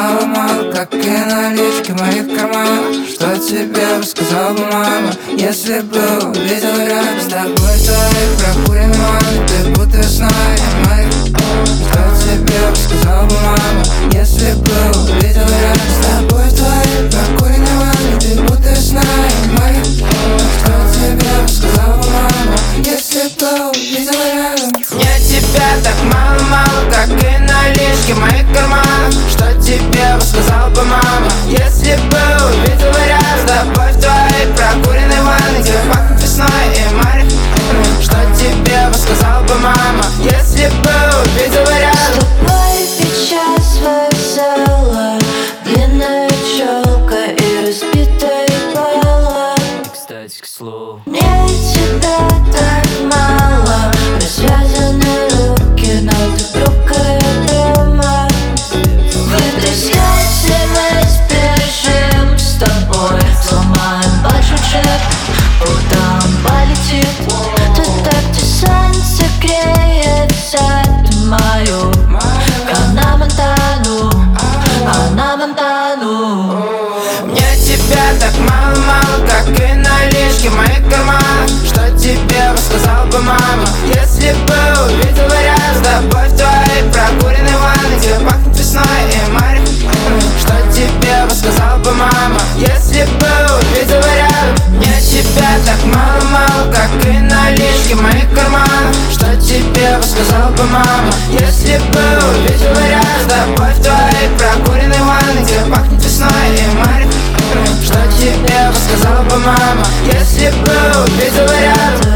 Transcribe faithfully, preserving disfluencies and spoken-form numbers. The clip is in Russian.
мало-мало, как и налички в моих карманах. Что тебе бы сказал бы мама, если бы увидел рядом с тобой в твоей прокуренной ванной? Ты будто весной и моих. Что тебе бы сказал бы мама, если бы увидел рядом с тобой в твоей прокуренной ванной? Ты будто весной и моих. Что тебе бы сказал бы мама, если бы увидел рядом? Мне тебя так мало-мало, как и налички в моих карманах. Что тебе бы сказал бы мама, если бы увидела рядом с тобой в твоей прокуренной ванной, где пахнет весной и море? Что тебе бы сказал бы мама, если бы увидела рядом? С тобой сейчас вокзала, длинная челка и разбитая бала. Кстати, к слову, мне тебя так мало, развязаны руки, но ты брукая дома. Вытрясайся весь, бежим с тобой, сломаем большой джип, утром полетит. Ты так, где солнце греется, ты мою Ханна Монтану, Ханна Монтану. мне тебя так мало-мало, как и налички в моих карманах. Что тебе бы сказал бы мама, если бы увидела рядом с тобой в твоей прокуренной ванной, где пахнет весной и море? Что тебе бы сказал бы мама, если бы увидела рядом? Мне тебя так мало-мало, как и налички в моих карманах. Что тебе бы сказал бы мама, если бы увидела рядом с тобой в твоей прокуренной ванной, где пахнет весной и море? Что тебе бы сказал бы мама, если бы увидела рядом?